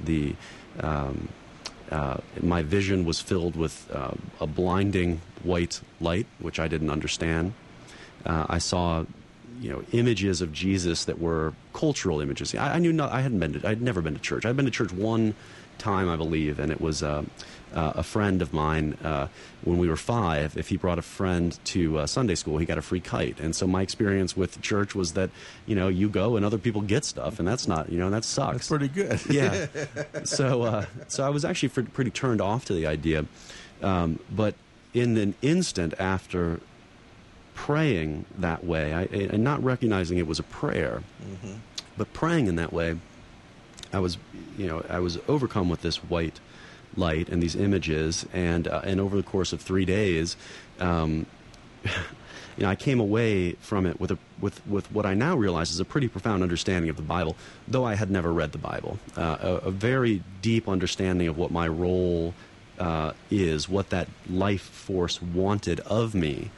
My vision was filled with a blinding white light, which I didn't understand. I saw, images of Jesus that were cultural images. I knew not. I'd never been to church. I'd been to church one time, I believe, and it was a friend of mine when we were 5. If he brought a friend to Sunday school, he got a free kite. And so my experience with church was that you go and other people get stuff, and that's not that sucks. That's pretty good. Yeah. So I was actually pretty turned off to the idea, but in an instant after praying that way, and not recognizing it was a prayer, but praying in that way, I was overcome with this white light and these images, and over the course of 3 days, I came away from it with what I now realize is a pretty profound understanding of the Bible, though I had never read the Bible. A very deep understanding of what my role is, what that life force wanted of me.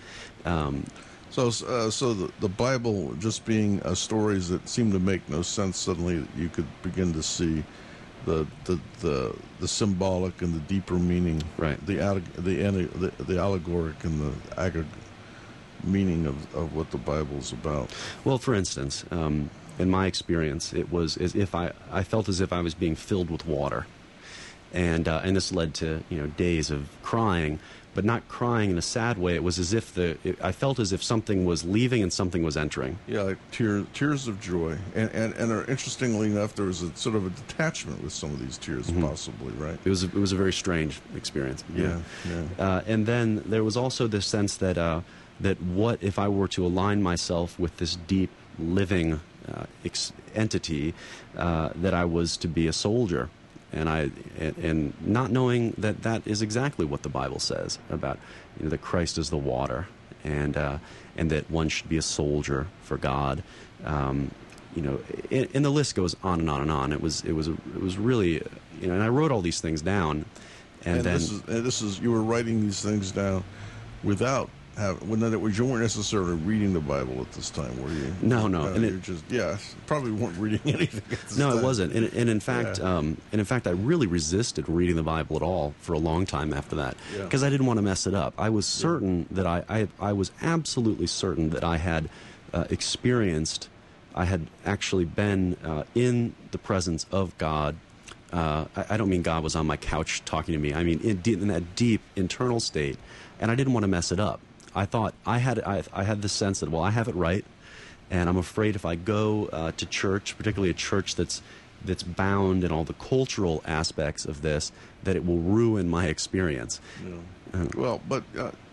So the Bible just being stories that seem to make no sense, suddenly you could begin to see the symbolic and the deeper meaning, right? The allegoric and the meaning of what the Bible's about. Well, for instance, in my experience, it was as if I felt as if I was being filled with water, and this led to days of crying, but not crying in a sad way. It was as if I felt as if something was leaving and something was entering. Yeah, like tears of joy, and interestingly enough, there was a sort of a detachment with some of these tears, possibly, right? It was a very strange experience. Yeah. And then there was also this sense that what if I were to align myself with this deep living entity, that I was to be a soldier. And not knowing that is exactly what the Bible says about that Christ is the water, and that one should be a soldier for God. And the list goes on and on and on. It was really, and I wrote all these things down, and then this is you were writing these things down without. You weren't necessarily reading the Bible at this time, were you? No. And probably weren't reading anything at this time. No, it wasn't. And in fact, I really resisted reading the Bible at all for a long time after that, because I didn't want to mess it up. I was certain that I was absolutely certain that I had experienced, I had actually been in the presence of God. I don't mean God was on my couch talking to me. I mean in that deep internal state, and I didn't want to mess it up. I thought I had this sense that, well, I have it right, and I'm afraid if I go to church, particularly a church that's bound in all the cultural aspects of this, that it will ruin my experience. Yeah. Well, but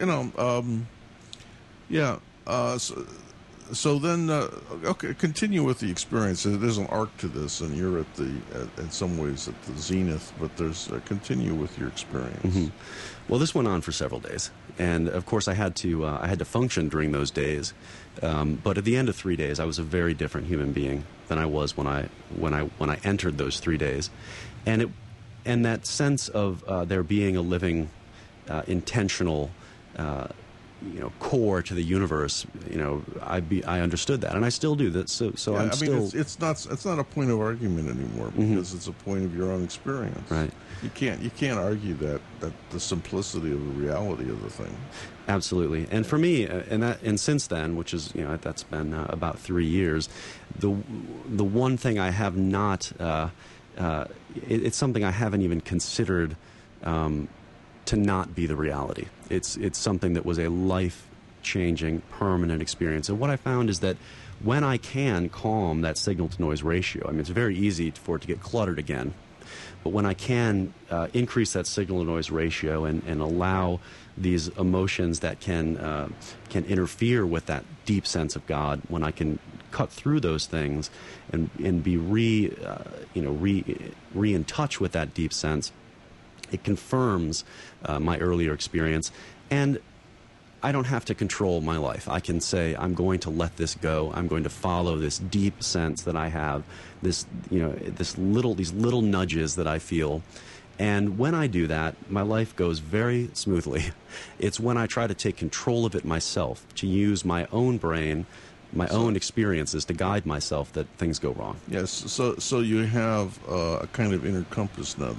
So then, okay, continue with the experience. There's an arc to this, and you're in some ways at the zenith. But there's continue with your experience. Well, this went on for several days, and of course, I had to function during those days. But at the end of 3 days, I was a very different human being than I was when I entered those 3 days, and that sense of there being a living, intentional. Core to the universe. I understood that, and I still do that. So yeah, I'm still. It's not a point of argument anymore because it's a point of your own experience. Right. You can't argue that the simplicity of the reality of the thing. Absolutely, and for me, and since then, which is that's been about 3 years, the one thing I have not. It's something I haven't even considered. To not be the reality. It's something that was a life-changing, permanent experience. And what I found is that when I can calm that signal-to-noise ratio, I mean, it's very easy for it to get cluttered again, but when I can increase that signal-to-noise ratio and allow these emotions that can interfere with that deep sense of God, when I can cut through those things and be re in touch with that deep sense, it confirms my earlier experience, and I don't have to control my life. I can say, I'm going to let this go. I'm going to follow this deep sense that I have, these little nudges that I feel. And when I do that, my life goes very smoothly. It's when I try to take control of it myself, to use my own brain, my own experiences to guide myself, that things go wrong. Yes, so you have a kind of inner compass now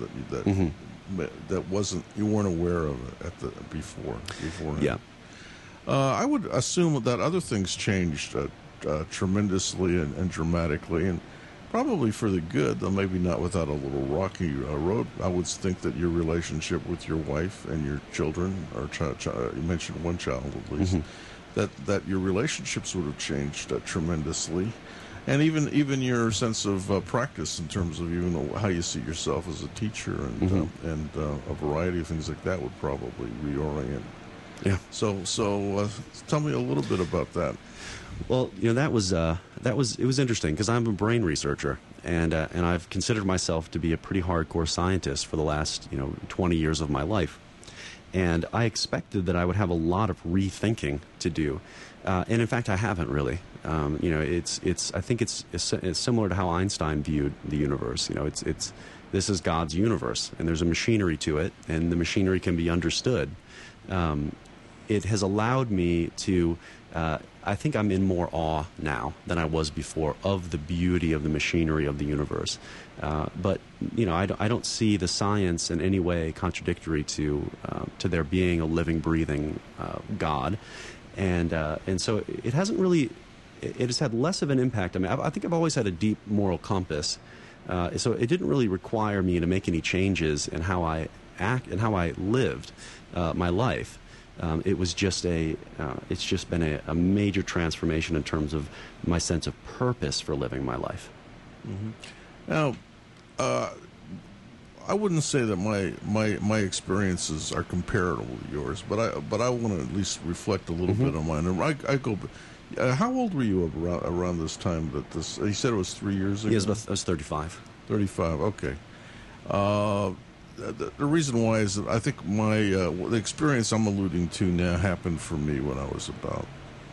that wasn't, you weren't aware of it before. Yeah. I would assume that other things changed tremendously and dramatically, and probably for the good, though maybe not without a little rocky road. I would think that your relationship with your wife and your children, or you mentioned one child at least, that your relationships would have changed tremendously. And even your sense of practice in terms of how you see yourself as a teacher and a variety of things like that would probably reorient. Yeah. So tell me a little bit about that. Well, it was interesting because I'm a brain researcher, and I've considered myself to be a pretty hardcore scientist for the last 20 years of my life. And I expected that I would have a lot of rethinking to do. And in fact, I haven't really. I think it's similar to how Einstein viewed the universe. This is God's universe, and there's a machinery to it, and the machinery can be understood. It has allowed me to, I think I'm in more awe now than I was before of the beauty of the machinery of the universe. But I don't see the science in any way contradictory to there being a living, breathing God. And so it hasn't really, it has had less of an impact. I mean, I think I've always had a deep moral compass. So it didn't really require me to make any changes in how I act and how I lived my life. It was just it's just been a major transformation in terms of my sense of purpose for living my life. Mm-hmm. Now, I wouldn't say that my experiences are comparable to yours, but I want to at least reflect a little bit on mine. And I go. How old were you around this time that this? You said it was 3 years ago. Yes, I was 35. 35. Okay. The reason why is that I think the experience I'm alluding to now happened for me when I was about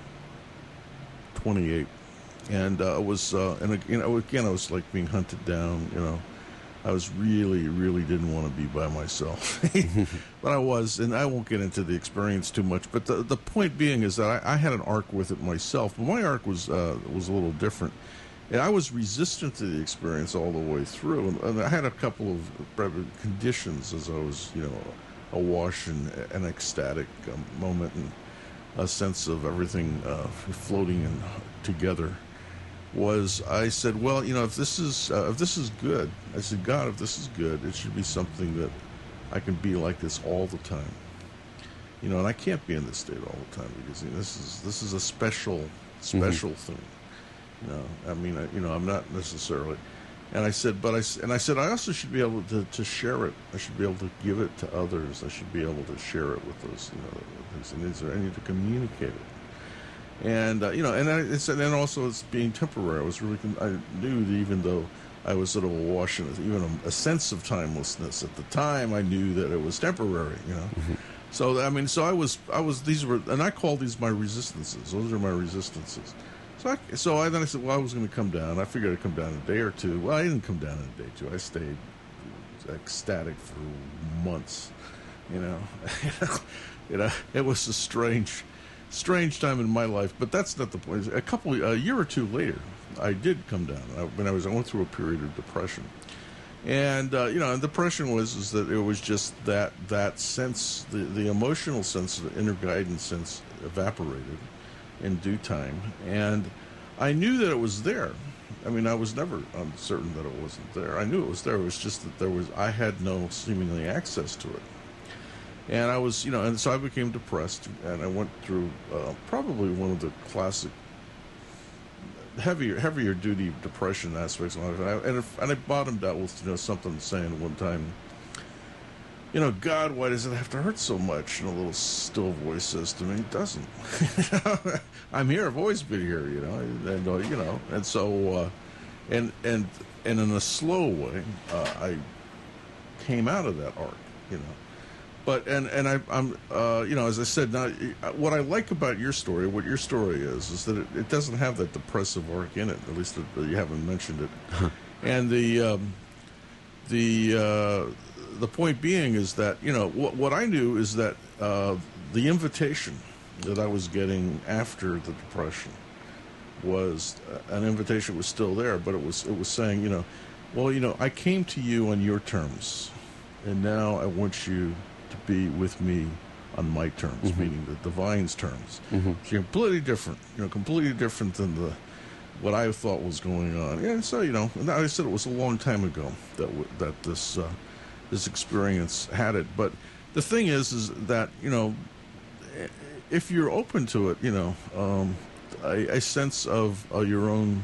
28, and I was again I was like being hunted down. I was really didn't want to be by myself, but I was, and I won't get into the experience too much. But the point being is that I had an arc with it myself, but my arc was a little different. And I was resistant to the experience all the way through, and I had a couple of conditions as I was, awash in an ecstatic moment and a sense of everything floating and together. I said, well, if this is good, I said, God, if this is good, it should be something that I can be like this all the time. And I can't be in this state all the time because this is a special thing. I'm not necessarily. And I said, I also should be able to share it. I should be able to give it to others. I should be able to share it with those, things. I need to communicate it. And and also it's being temporary. I knew that even though I was sort of awash in even a sense of timelessness at the time, I knew that it was temporary. So I was these were, and I call these my resistances. Those are my resistances. Then I said, well, I was going to come down. I figured I'd come down in a day or two. Well, I didn't come down in a day or two. I stayed ecstatic for months. It was a strange time in my life, but that's not the point. A year or two later, I did come down. I went through a period of depression, and and depression was that it was just that sense, the emotional sense, the inner guidance sense evaporated in due time, and I knew that it was there. I was never uncertain that it wasn't there. I knew it was there. It was just that I had no seemingly access to it. And I was, and so I became depressed, and I went through probably one of the classic heavier duty depression aspects of my life. And I bottomed out with something saying one time, God, why does it have to hurt so much? And a little still voice says to me, it doesn't. I'm here. I've always been here, and so and in a slow way, I came out of that arc, But I'm as I said, now what I like about your story, what your story is that it doesn't have that depressive arc in it. At least that you haven't mentioned it. And the point being is that what I knew is that the invitation that I was getting after the depression was an invitation was still there, but it was saying I came to you on your terms, and now I want you to be with me on my terms, meaning the divine's terms. So completely different than what I thought was going on. And so and I said it was a long time ago that this experience had it. But the thing is that if you're open to it, a sense of your own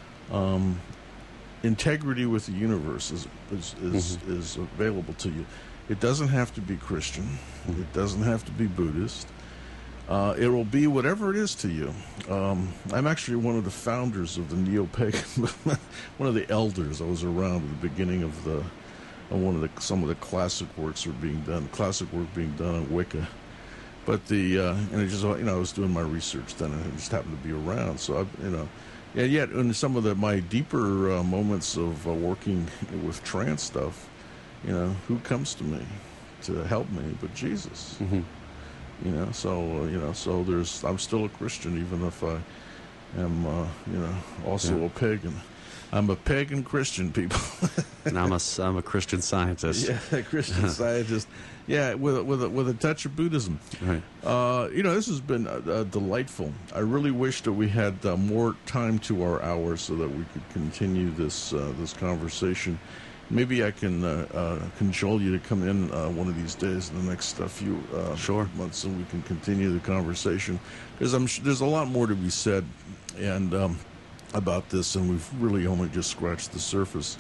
integrity with the universe is available to you. It doesn't have to be Christian. It doesn't have to be Buddhist. It will be whatever it is to you. I'm actually one of the founders of the neo-pagan movement, one of the elders. I was around at the beginning of some of the classic works are being done. Classic work being done on Wicca. But and it just, I was doing my research then, and it just happened to be around. So and yet in some of my deeper moments of working with trans stuff, who comes to me to help me but Jesus? Mm-hmm. So I'm still a Christian, even if I am, also a pagan. I'm a pagan Christian, people. And I'm a Christian scientist. Yeah, a Christian scientist. Yeah, with a touch of Buddhism. Right. This has been delightful. I really wish that we had more time to our hour so that we could continue this conversation. Maybe I can cajole you to come in one of these days in the next few months, and we can continue the conversation. Because there's a lot more to be said, and about this, and we've really only just scratched the surface.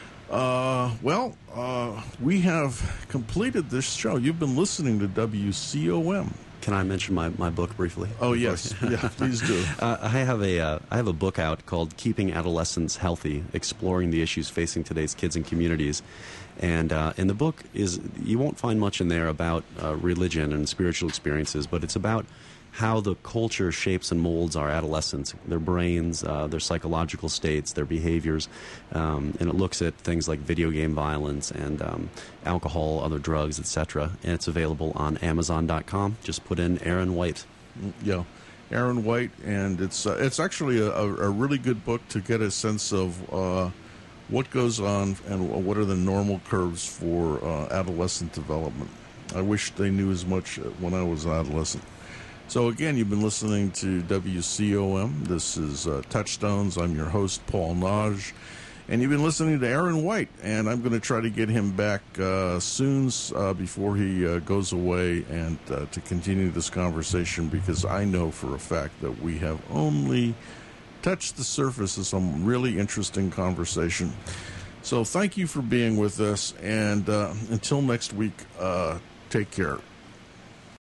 We have completed this show. You've been listening to WCOM. Can I mention my book briefly? Oh, yes. Yeah, please do. I have a book out called Keeping Adolescents Healthy, Exploring the Issues Facing Today's Kids and Communities. And in the book, you won't find much in there about religion and spiritual experiences, but it's about how the culture shapes and molds our adolescents, their brains, their psychological states, their behaviors, and it looks at things like video game violence and alcohol, other drugs, etc. And it's available on Amazon.com. Just put in Aaron White. Yeah, Aaron White, and it's actually a really good book to get a sense of what goes on and what are the normal curves for adolescent development. I wish they knew as much when I was an adolescent. So again, you've been listening to WCOM. This is Touchstones. I'm your host, Paul Naj. And you've been listening to Aaron White, and I'm going to try to get him back soon before he goes away and to continue this conversation, because I know for a fact that we have only touched the surface of some really interesting conversation. So thank you for being with us, and until next week, take care.